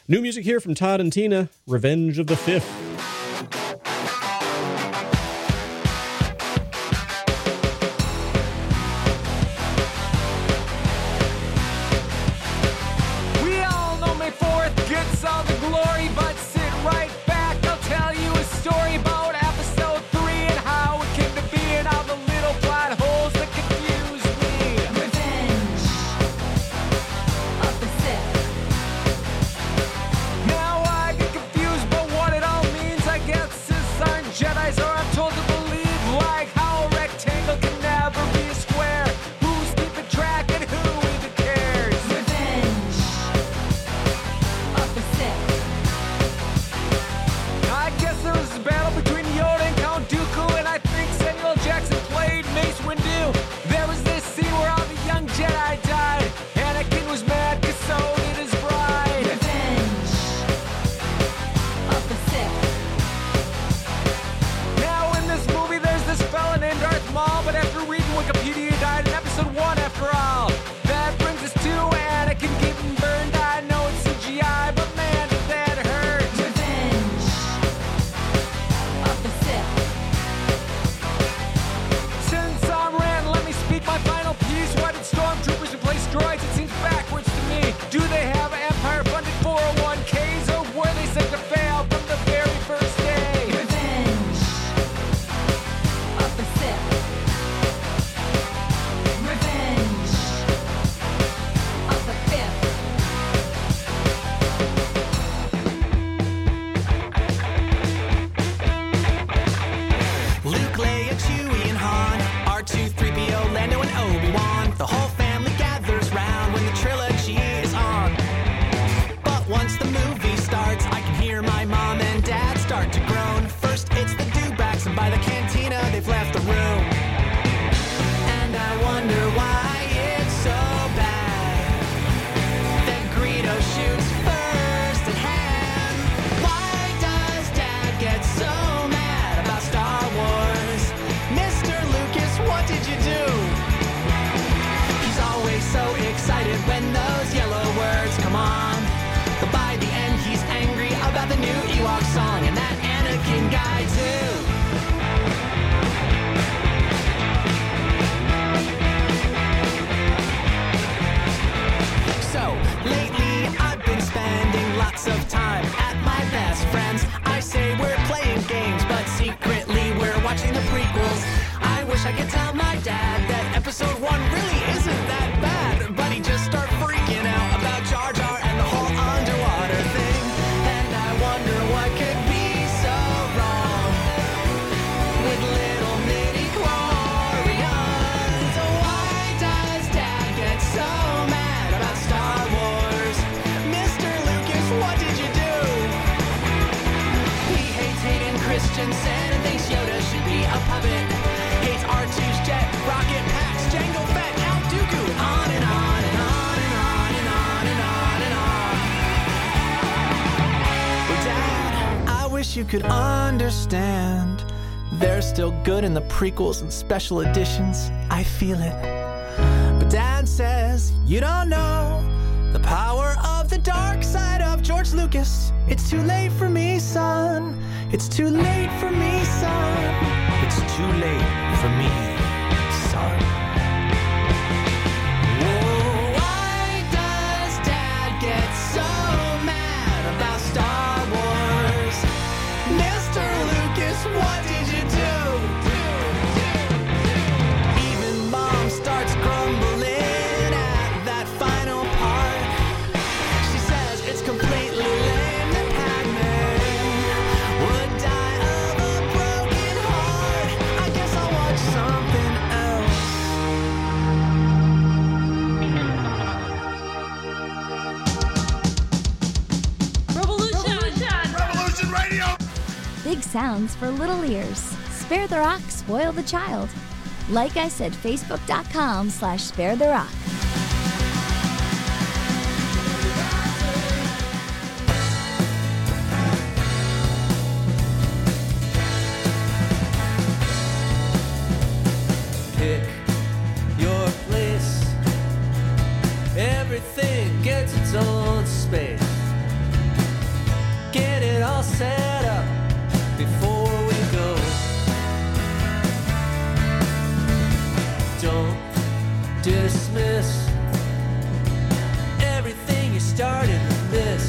New music here from Todd and Tina, Revenge of the Fifth. We all know May 4th gets all the glory, but sit right back, I'll tell you a story about episode 3 and how it came to be and all the little plot holes that confuse me. Revenge of the Sith. Now I get confused by what it all means. I guess Siths aren't Jedis, or I'm told to believe, like how a rectangle can never be a square. Who's keeping track and who even cares? Revenge of the Sith. I guess there was a battle between Yoda and Count Dooku, and I think Samuel Jackson played Mace Windu. There was this scene where all the young Jedi died. Anakin was mad because so did his bride. Revenge of the Sith. Now in this movie there's this fella named Darth Maul, but after reading Wikipedia he died in episode 1 after all. That brings us to Anakin getting burned. I know it's CGI, but man did that hurt. Revenge of the Sith. Since I'm ranting, let me speak my final piece. Why did stormtroopers replace droids? It seems backwards to me. Do they have Empire-funded 401ks, or were they set to fail from the very first day? Revenge of the Sith. Revenge of the Fifth. Luke, Leia, Chewie, and Han, R2, 3PO, Lando, and Obi-Wan. The whole family gathers round when the trilogy is on. But once the movie starts, I can hear my mom and dad start to groan. First it's the dewbacks, and by the cantina they've left the room. And I wonder why it's so bad that Greedo shoots first at Han. Why does Dad get so mad about Star Wars? Mr. Lucas, what did you do? He's always so excited when those yellow words come on. But by the end he's angry about the new Ewok song and that Anakin guy too. So, lately I've been spending lots of time at my best friends. I say we're playing games, but secretly we're watching the prequels. I wish I could tell my dad that episode 1 really isn't that bad, but he just start freaking out about Jar Jar and the whole underwater thing. And I wonder what could be so wrong with little midi-chlorians. Why does Dad get so mad about Star Wars? Mr. Lucas, what did you do? He hates Hayden Christensen and thinks Yoda should be a puppet. Hates R2's jet, rocket packs, Jango Fett, Count Dooku, on and on and on and on and on and on and on. But Dad, I wish you could understand. They're still good in the prequels and special editions. I feel it. But Dad says, you don't know the power of the dark side of George Lucas. It's too late for me, son. It's too late for me, son. It's too late for me, son. Whoa, why does Dad get so mad about Star Wars? Mr. Lucas, what did you do? Even Mom starts grumbling at that final part. She says it's completely lame that Padme would die of a broken heart. I guess I'll watch something else. Revolution Radio! Big sounds for little ears. Spare the Rock, spoil the child. Like I said, facebook.com/spare the rock. Pick your place. Everything gets its own space. dismiss everything you started with this.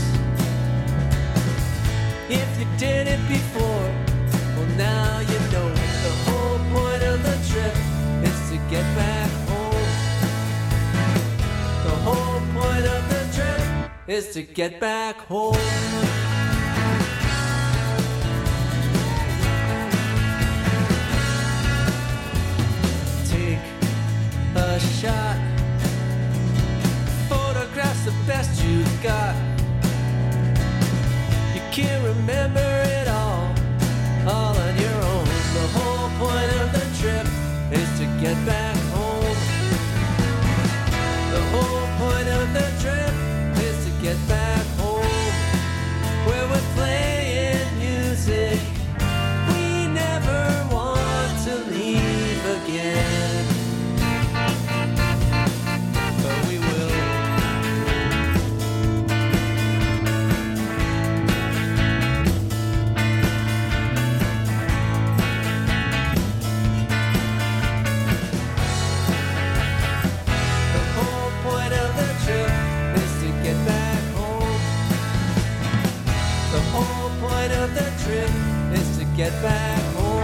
If you did it before, well now you know. The whole point of the trip is to get back home. The whole point of the trip is to get back home. A shot, photographs the best you got. You can't remember it all on your own. The whole point of the trip is to get back home. The whole point of the trip is to get back home, where we're playing music we never want to leave again. Is to get back home.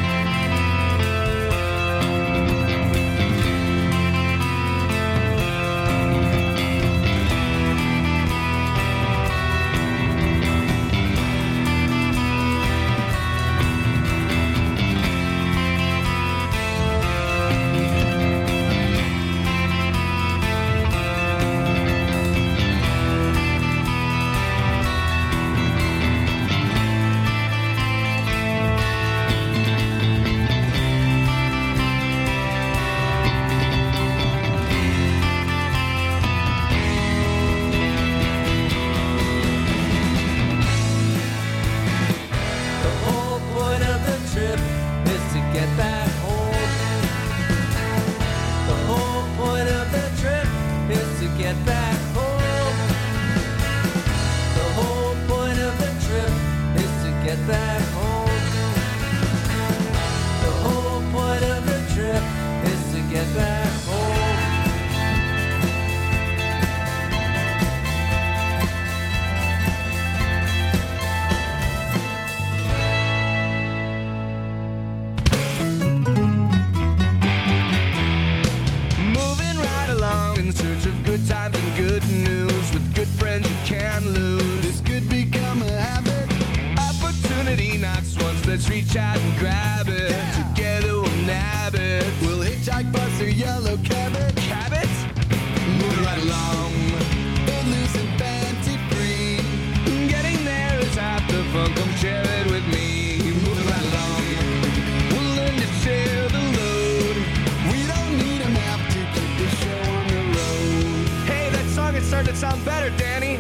Let's reach out and grab it. Yeah. Together we'll nab it. We'll hitchhike, bus, or yellow cabot. Cabot? Moving right along. Both loose and fancy free. Getting there is half the fun. Come share it with me. Moving right along. We'll learn to share the load. We don't need a map to keep the show on the road. Hey, that song is starting to sound better, Danny.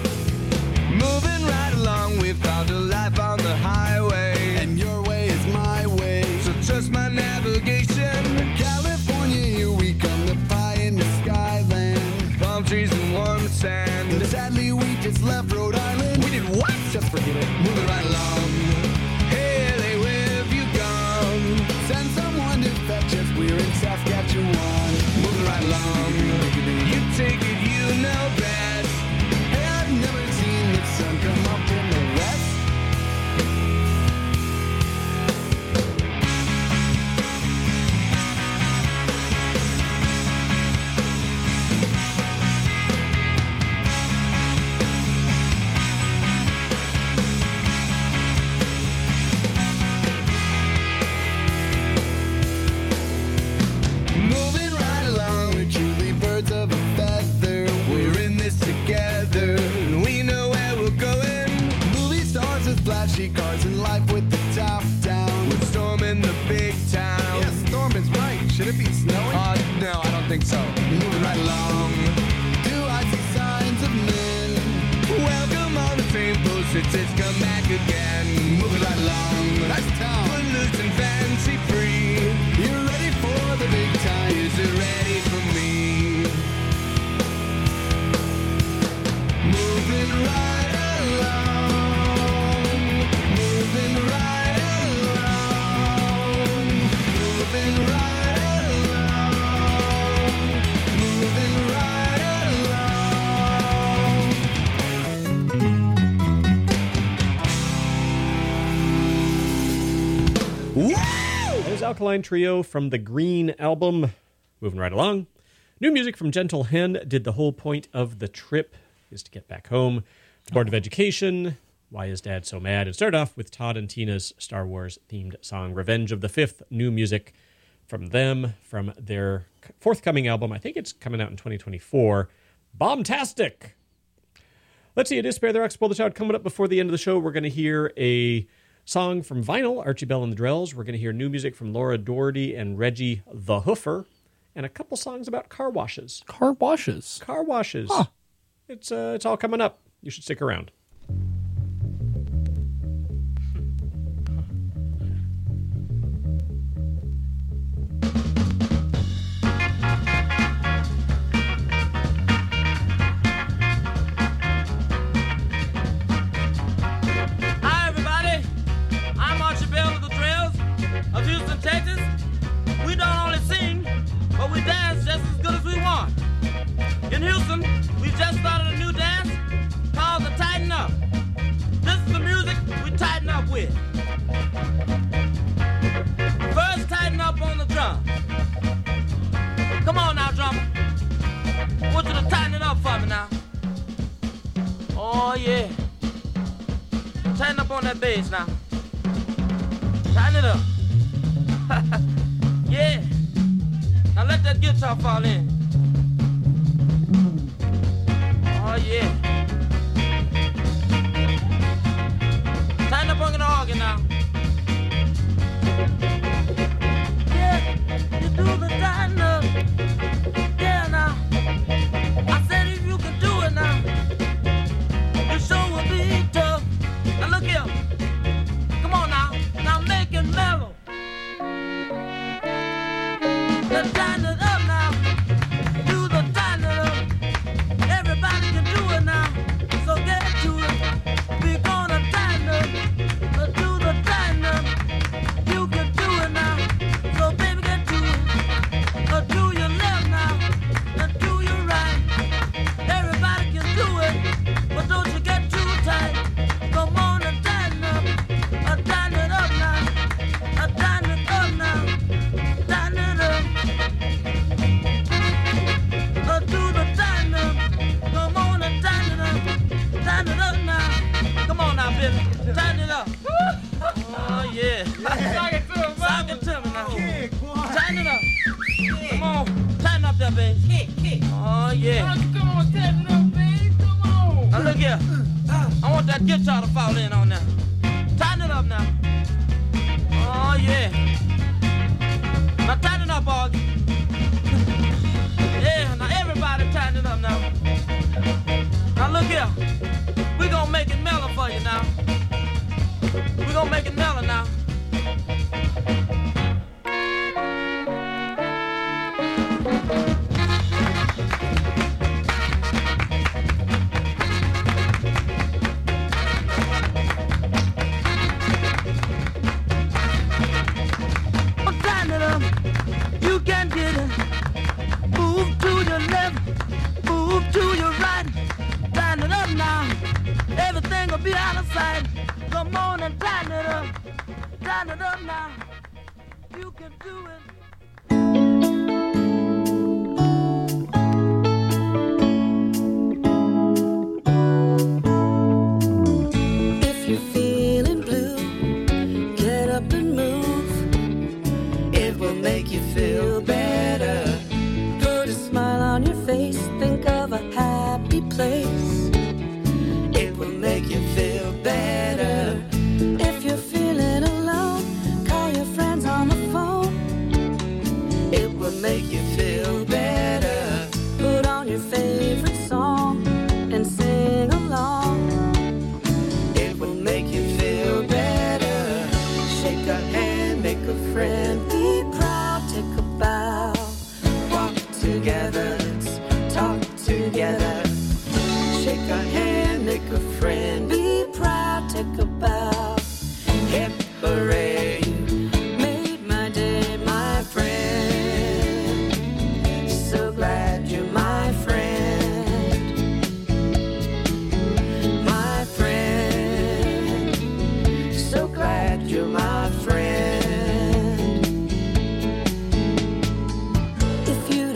Moving right along, we found a life on the highway. And your way is my way. So trust my navigation. California, here we come, the pie in the skyland. Palm trees and warm sand. And sadly, we just left Rhode Island. We did what? Just forget it. Moving right along. Hey, LA, where have you gone? Send someone to fetch us, we're in Saskatchewan. Moving right along. You take it, you know best. Hey, I've never seen the sun come up in the west. Moving right along, we're truly birds of a feather. We're in this together, and we know where we're going. Movie stars with flashy cars and life with the top down. We're storming the big town. Yeah, storming's right. Should it be snowing? No, I don't think so. Moving right along. Do I see signs of men? Welcome on the same post, it's come back again. Moving right along. Nice town. We're loose and fancy free. You're ready for the big time. Is it ready for me? Moving right along. Moving right along. Moving right along. Alkaline Trio from the Green album. Moving right along. New music from Gentle Hen. Did the whole point of the trip is to get back home. The Board of Education. Why is Dad so mad? And start off with Todd and Tina's Star Wars themed song, Revenge of the Fifth. New music from them, from their forthcoming album. I think it's coming out in 2024. Bombtastic! Let's see, it is Spare the Rock, Spoil the Child. Coming up before the end of the show, we're going to hear a song from Vinyl, Archie Bell and the Drells. We're going to hear new music from Laura Doherty and Reggie the Hoofer. And a couple songs about car washes. Car washes? Car washes. Huh. It's all coming up. You should stick around. Hi, everybody. I'm Archie Bell of the Drells of Houston, Texas. We don't only sing, but we dance just as good as we want. In Houston, we just started a new dance called the Tighten Up. This is the music we tighten up with. First, tighten up on the drum. Come on now, drummer. I want you to tighten it up for me now. Oh, yeah. Tighten up on that bass now. Tighten it up. Yeah. Now let that guitar fall in. Oh, yeah. Tighten up on the organ now. Yeah, you do the tighten up. Yeah, now. I said if you can do it now, you sure will be tough. Now look here. Come on now. Now make it mellow. Let's tighten it up now. Do the tighten it up. Everybody can do it now. So get to it. We're gonna tighten up. Do the tighten up. You can do it now. So baby get to it. Do your left now. Do your right. Everybody can do it. But don't you get too tight. Come on and tighten up. Tighten it up now. Tighten it up now. Tighten it up. Do the tighten up. Come on and tighten it up. Tighten it up now. Come on now, Billy. Tighten it up. Oh, yeah. Sock it to him, sock it to me now. Tighten it up. Come on. Tighten up that bass. Oh, yeah. Come on, tighten up, bass. Come on. Now, look here. I want that guitar to fall in on now. Tighten it up now. Oh, yeah. Now, tighten it up, Aug. Yeah, now everybody tighten it up now. Now, look here. We're gonna make it mellow for you now. We're gonna make it mellow now. Tighten it up. You can get it. Move to your left. Move to your right. Tighten it up now. Everything will be out of sight. Come on and tighten it up. Tighten it up now. You can do it. If you're feeling blue, get up and move. It will make you feel better. Put a smile on your face, think of a happy place. It will make you feel better. If you're feeling alone, call your friends on the phone. It will make you feel better. Put on your favorite song and sing along. It will make you feel better. Shake a hand, make a friend, be proud, take a bow. Walk together, let's talk together. Shake a hand, make a friend, be proud, take a bow. Hip hooray, you made my day, my friend. So glad you're my friend. My friend. So glad you're my friend.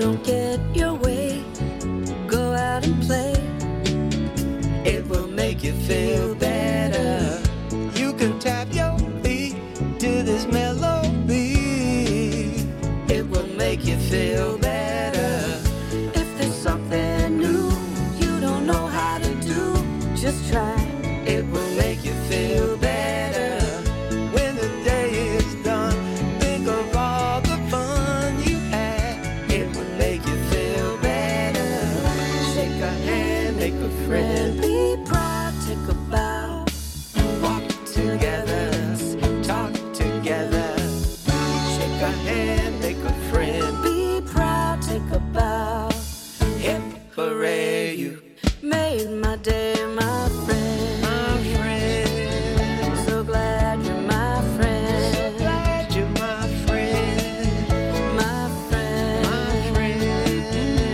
don't get your way, go out and play. It will make you feel better. You can tap your feet to this melody. It will make you feel better. If there's something new you don't know how to do, just try. It will make you feel better. When the day is done, think of all the fun you had. It will make you feel better. Shake a hand, make a friend. Be proud, take a bow. Walk together, talk together. Shake a hand, make a friend. Be proud, take a bow. Hip hooray, you Made my day, my friend. my friend. So glad you're my friend. Glad you're my friend, My friend. my friend.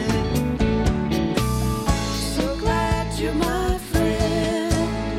So glad you're my friend.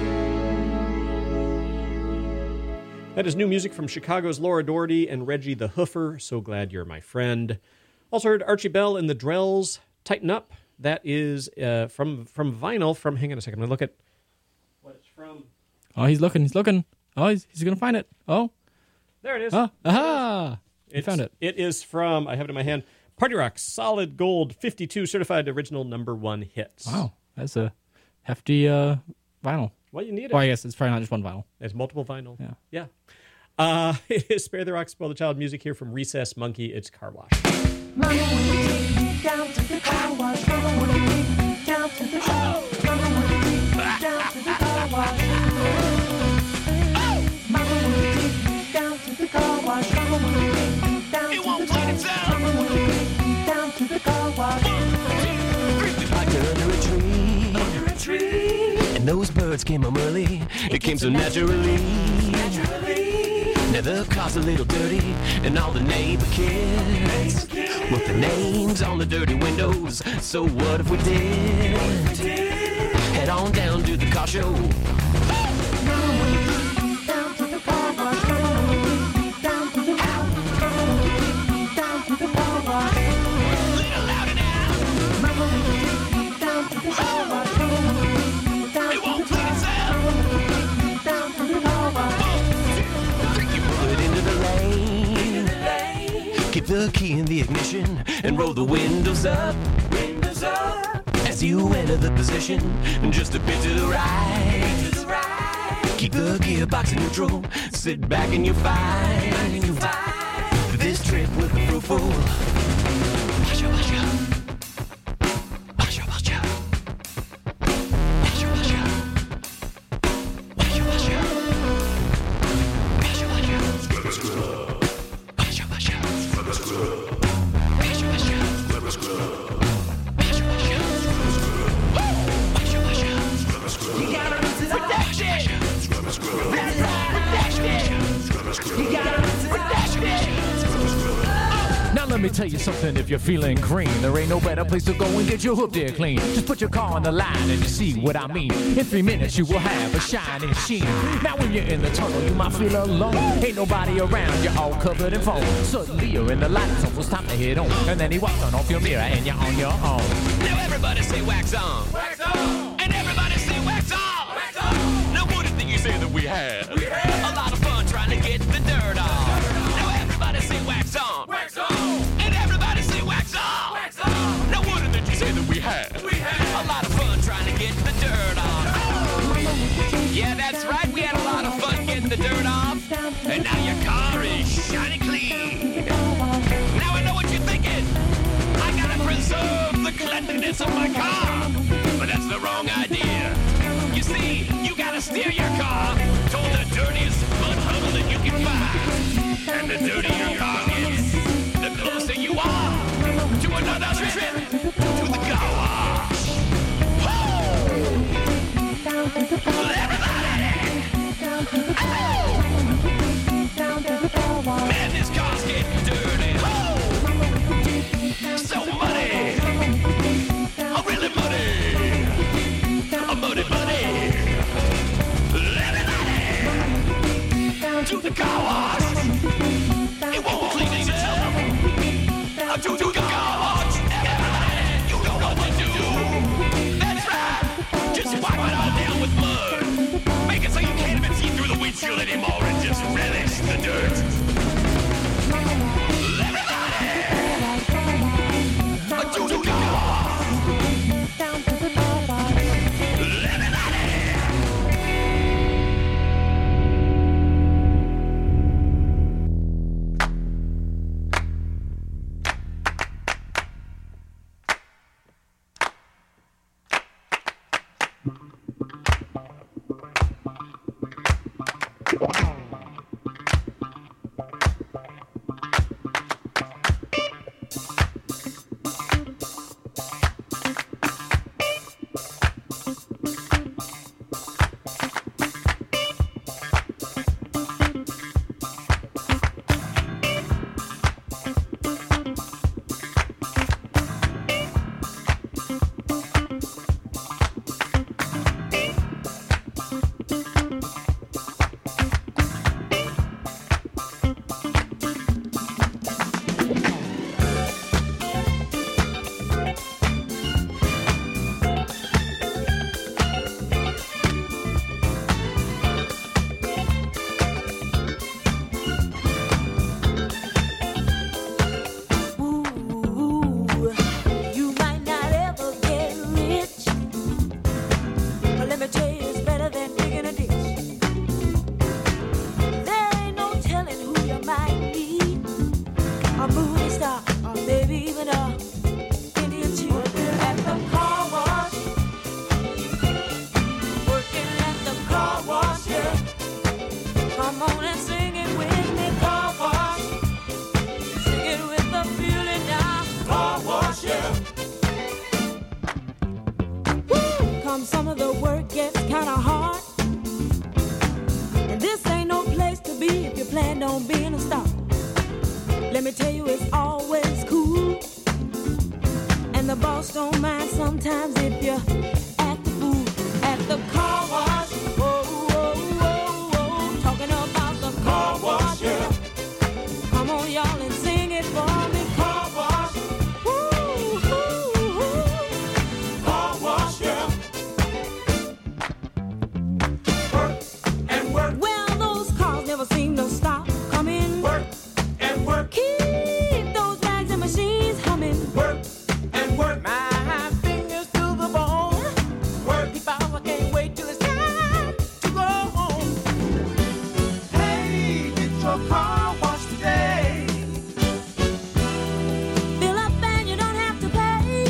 That is new music from Chicago's Laura Doherty and Reggie the Hoofer. So glad you're my friend. Also heard Archie Bell and the Drells, Tighten Up. That is from vinyl. From hang on a second, I'm gonna look at what it's from. Oh, he's looking. Oh, he's going to find it. Oh, There it is. aha. He found it. It is from, I have it in my hand, Party Rock Solid Gold 52 certified original #1 hits. Wow, that's a hefty vinyl. Well, you need it. Well, I guess it's probably not just one vinyl. There's multiple vinyl. Yeah. It is Spare the Rock, Spoil the Child music here from Recess Monkey. It's Car Wash. Mama, will you take me down to the car wash? Mama, will you take me down to the car wash? Mama, will you take me down to the car wash? Mama, will you take me down to the car wash? Mama, will you take me down to the car wash? Mama, will you take me down to the car wash? Like under a tree, and those birds came home early. It came so naturally. Now the car's a little dirty, and all the neighbor kids with the names on the dirty windows. So what if we did? Head on down to the car show. Mama, will you take me down to the car wash? Mama, will you take me down to the car wash? Mama, will you take me down to the car wash? Little louder now. Mama, will you take me down to the car wash? Mama, will you take me down It to won't the play car wash? itself. Mama, will you take me down to the car wash? You pull it into the lane. Keep the key in the ignition and roll the windows up. As you enter the position, just a bit to the right. Keep the gearbox in neutral. Sit back and you find this trip will be fruitful. Washa, washa. Washa, washa. Washa, washa. Washa, washa. Washa, washa. Washa, washa. Washa, washa. Now let me tell you something, if you're feeling green, there ain't no better place to go and get your hoop there clean. Just put your car on the line and you see what I mean. In 3 minutes you will have a shining sheen. Now when you're in the tunnel you might feel alone. Ain't nobody around, you're all covered in foam. Suddenly you're in the lights, so it's time to hit on. And then he walks on off your mirror and you're on your own. Now everybody say wax on. Wax on! And everybody say wax on. Wax on! Now what did you say that we had? A lot of fun trying to get the dirt off. Now everybody say wax on. Wax on! And everybody say wax on. Wax on! Now what did you say that we had? We had a lot of fun trying to get the dirt off. Yeah, that's right. We had a lot of fun getting the dirt off. And now your car is shiny clean. Now I know what you're thinking. I gotta preserve the cleanliness of my car. But that's the wrong idea. You see, you gotta steer your car toward the dirtiest mud puddle that you can find. And the dirtier your car gets, the closer you are to another trip to the car wash. Man, this car's getting dirty. So muddy. Oh, really muddy. Oh, muddy, muddy. Everybody to the car wash. It won't wash you. Woo! Come some of the work gets kinda hard. And this ain't no place to be if you plan on being a star. Let me tell you, it's always cool. And the boss don't mind sometimes if you're at the food, at the car wash. Whoa, whoa, whoa, whoa. Talking about the car wash, yeah. Come on, y'all, and sing it for me. Car wash. Woo, woo, woo. Car wash, yeah. Work and work. Well, those cars never seem to stop coming. Work and work. Keep those bags and machines humming. Work and work. My fingers to the bone. Work. If I can't wait till it's time to go home. Hey, get your car washed today. Fill up and you don't have to pay.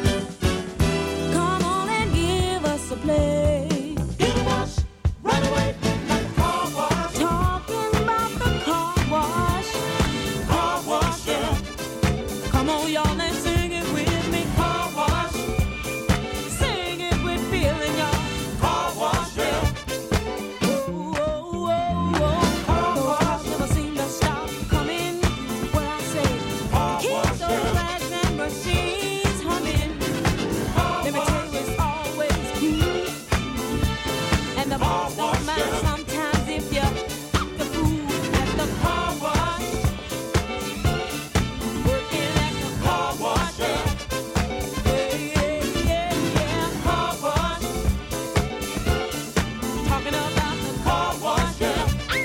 Come on and give us a play. Get a wash right away. Like a car wash. Talking about the car wash. Car wash, yeah. Come on, y'all, and sing it with me. Car wash. Sing it with feeling, y'all. Car wash, yeah. Whoa, whoa, whoa, whoa. Those cars never seem to stop coming. What I say, keep those bags and machines humming. Let me tell you, it's always cool. And the boss don't mind sometimes if you act the fool at the car wash. Working at the car wash, yeah. Yeah, yeah, yeah, yeah. Car wash. Talking about the car wash, yeah.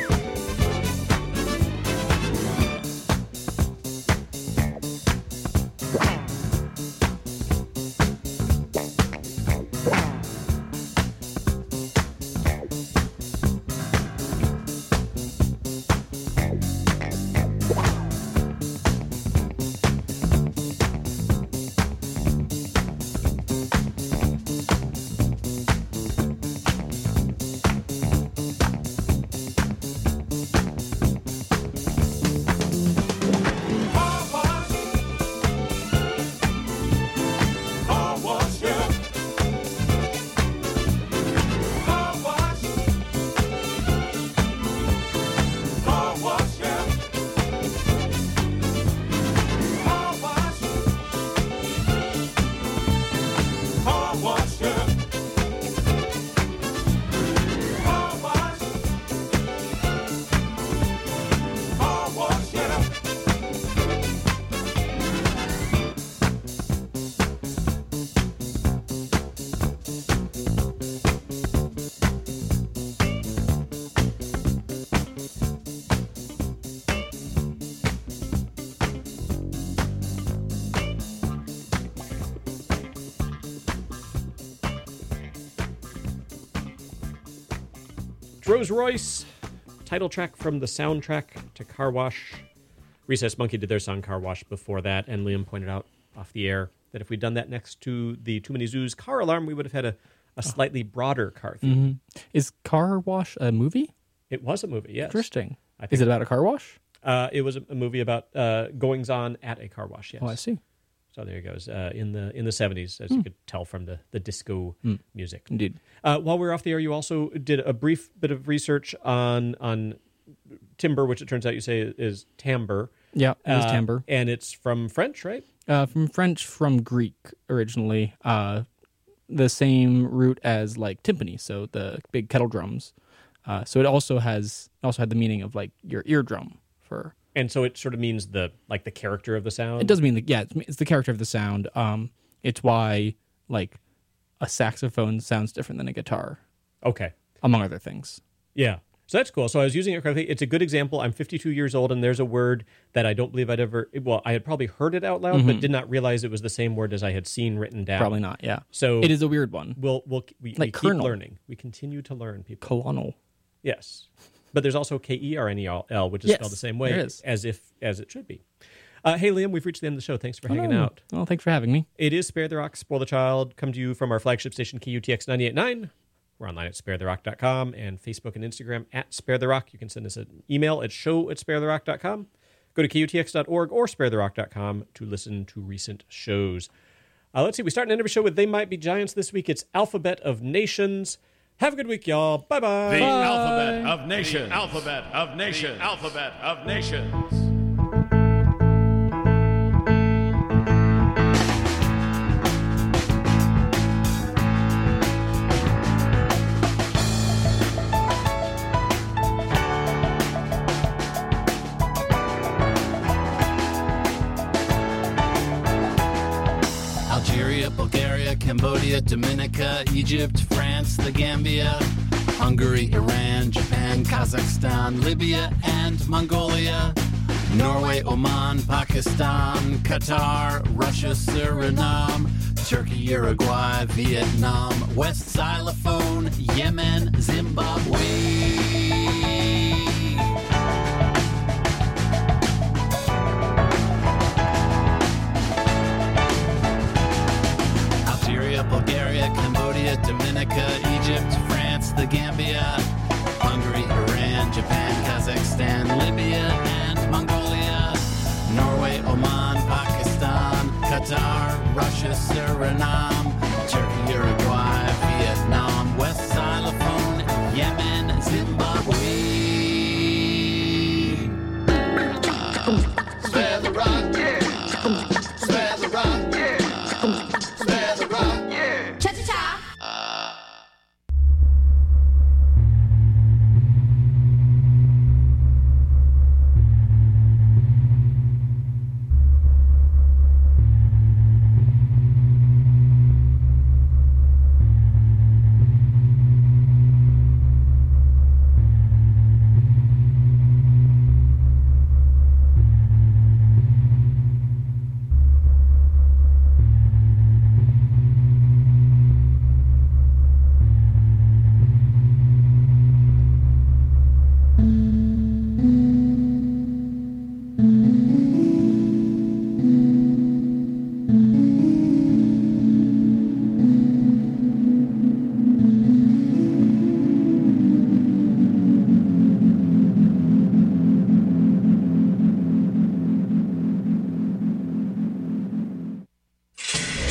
Car wash. Car wash, yeah. Car wash. Car wash, yeah. Car wash. Car wash, yeah. Car wash. Car wash, yeah. Rose Royce, title track from the soundtrack to Car Wash. Recess Monkey did their song Car Wash before that, and Liam pointed out off the air that if we'd done that next to the Too Many Zoos car alarm, we would have had a slightly broader car theme. Is Car Wash a movie? It was a movie, yes. Interesting. I think Is it about a car wash? It was a movie about goings on at a car wash, yes. Oh, I see. So there it goes. In the 70s, as you could tell from the disco music. Indeed. While we were off the air, you also did a brief bit of research on timbre, which it turns out you say is timbre. Yeah, it was timbre. And it's from French, right? From French, from Greek originally. The same root as like timpani, so the big kettle drums. So it also had the meaning of like your eardrum for. And so it sort of means the character of the sound. It does mean it's the character of the sound. It's why like a saxophone sounds different than a guitar. Okay. Among other things. Yeah. So that's cool. So I was using it correctly. It's a good example. I'm 52 years old, and there's a word that I don't believe I had probably heard it out loud, but did not realize it was the same word as I had seen written down. Probably not, yeah. So it is a weird one. We like keep learning. We continue to learn, people. Colonel. Yes. But there's also Kernel, which is spelled the same way as it should be. Hey, Liam, we've reached the end of the show. Thanks for hanging out. Well, thanks for having me. It is Spare the Rock, Spoil the Child. Come to you from our flagship station, KUTX 98.9. We're online at sparetherock.com and Facebook and Instagram at Spare the Rock. You can send us an email at show@sparetherock.com. Go to KUTX.org or SpareTheRock.com to listen to recent shows. Let's see, we start an every show with They Might Be Giants this week. It's Alphabet of Nations. Have a good week, y'all. Bye-bye. The Alphabet of Nations. The Alphabet of Nations. The Alphabet of Nations. Algeria, Bulgaria, Cambodia, Dominica, Egypt, France, the Gambia, Hungary, Iran, Japan, Kazakhstan, Libya, and Mongolia, Norway, Oman, Pakistan, Qatar, Russia, Suriname, Turkey, Uruguay, Vietnam, West Xylophone, Yemen, Zimbabwe. Bulgaria, Cambodia, Dominica, Egypt, France, the Gambia, Hungary, Iran, Japan, Kazakhstan, Libya, and Mongolia, Norway, Oman, Pakistan, Qatar, Russia, Suriname,